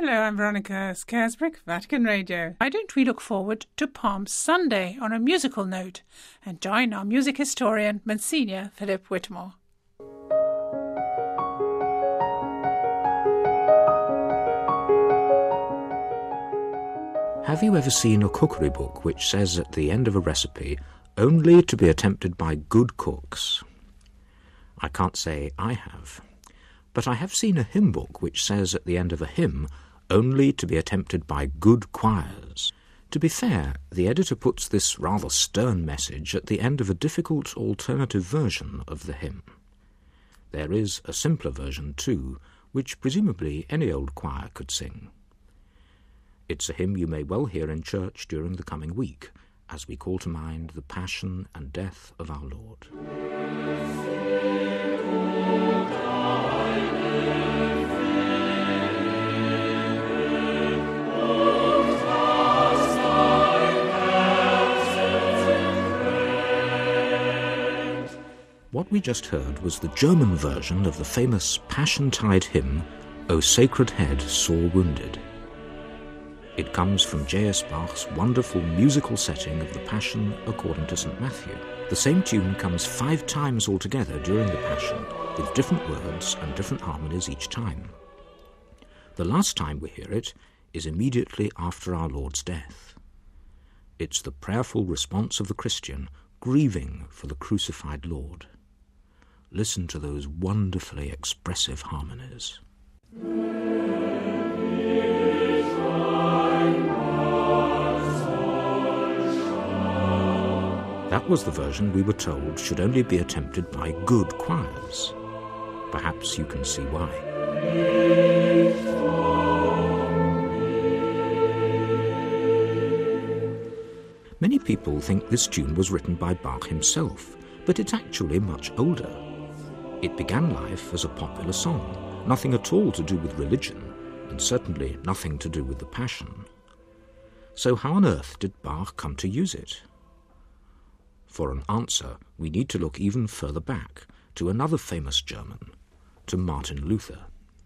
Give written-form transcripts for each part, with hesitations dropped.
Hello, I'm Veronica Scarisbrick, Vatican Radio. Why don't we look forward to Palm Sunday on a musical note and join our music historian, Monsignor Philip Whitmore. Have you ever seen a cookery book which says at the end of a recipe, only to be attempted by good cooks? I can't say I have. But I have seen a hymn book which says at the end of a hymn, only to be attempted by good choirs. To be fair, the editor puts this rather stern message at the end of a difficult alternative version of the hymn. There is a simpler version too, which presumably any old choir could sing. It's a hymn you may well hear in church during the coming week, as we call to mind the passion and death of our Lord. What we just heard was the German version of the famous Passiontide hymn, O Sacred Head Sore Wounded. It comes from J.S. Bach's wonderful musical setting of the Passion according to St. Matthew. The same tune comes 5 times altogether during the Passion, with different words and different harmonies each time. The last time we hear it is immediately after our Lord's death. It's the prayerful response of the Christian, grieving for the crucified Lord. Listen to those wonderfully expressive harmonies. That was the version we were told should only be attempted by good choirs. Perhaps you can see why. Many people think this tune was written by Bach himself, but it's actually much older. It began life as a popular song, nothing at all to do with religion, and certainly nothing to do with the Passion. So how on earth did Bach come to use it? For an answer, we need to look even further back, to another famous German, to Martin Luther.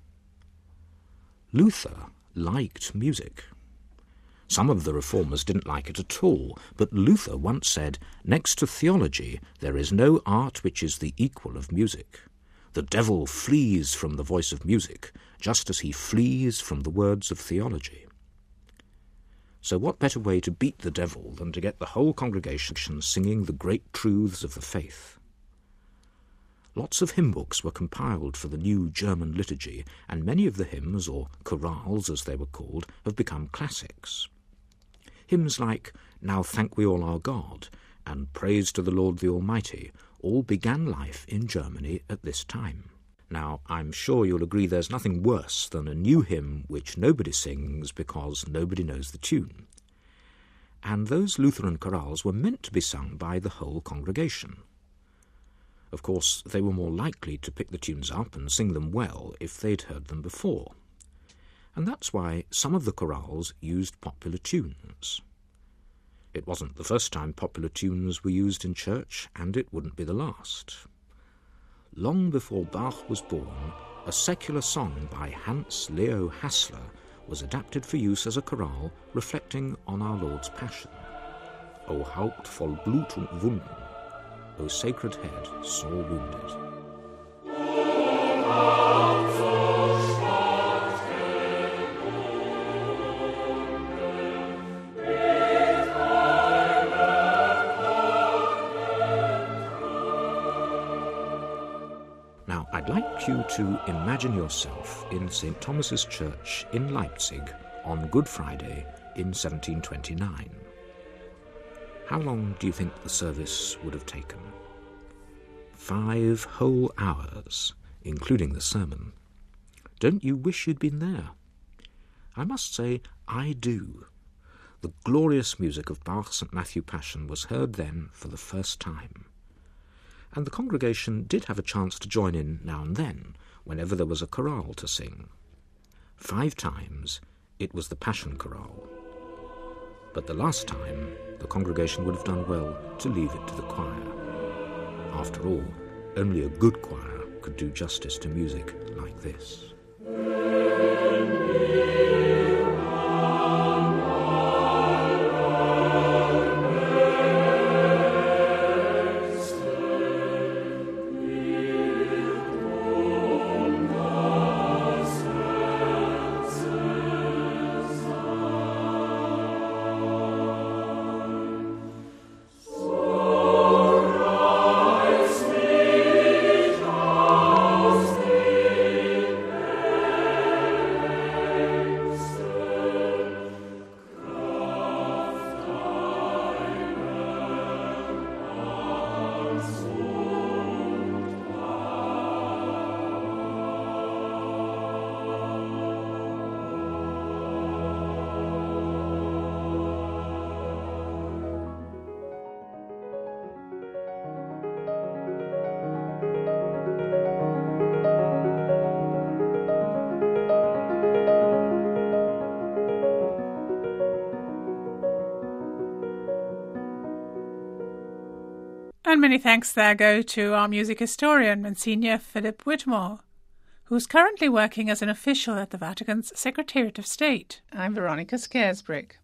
Luther liked music. Some of the reformers didn't like it at all, but Luther once said, "Next to theology, there is no art which is the equal of music. The devil flees from the voice of music, just as he flees from the words of theology." So what better way to beat the devil than to get the whole congregation singing the great truths of the faith? Lots of hymn books were compiled for the new German liturgy, and many of the hymns, or chorales as they were called, have become classics. Hymns like Now Thank We All Our God and Praise to the Lord the Almighty all began life in Germany at this time. Now, I'm sure you'll agree there's nothing worse than a new hymn which nobody sings because nobody knows the tune. And those Lutheran chorales were meant to be sung by the whole congregation. Of course, they were more likely to pick the tunes up and sing them well if they'd heard them before. And that's why some of the chorales used popular tunes. It wasn't the first time popular tunes were used in church, and it wouldn't be the last. Long before Bach was born, a secular song by Hans Leo Hassler was adapted for use as a chorale reflecting on our Lord's Passion. O Haupt voll Blut und Wunden, O Sacred Head sore wounded. Now, I'd like you to imagine yourself in St. Thomas's Church in Leipzig on Good Friday in 1729. How long do you think the service would have taken? 5 whole hours, including the sermon. Don't you wish you'd been there? I must say, I do. The glorious music of Bach's St. Matthew Passion was heard then for the first time. And the congregation did have a chance to join in now and then, whenever there was a chorale to sing. 5 times, it was the Passion Chorale. But the last time, the congregation would have done well to leave it to the choir. After all, only a good choir could do justice to music like this. And many thanks there go to our music historian, Monsignor Philip Whitmore, who's currently working as an official at the Vatican's Secretariat of State. I'm Veronica Scaresbrick.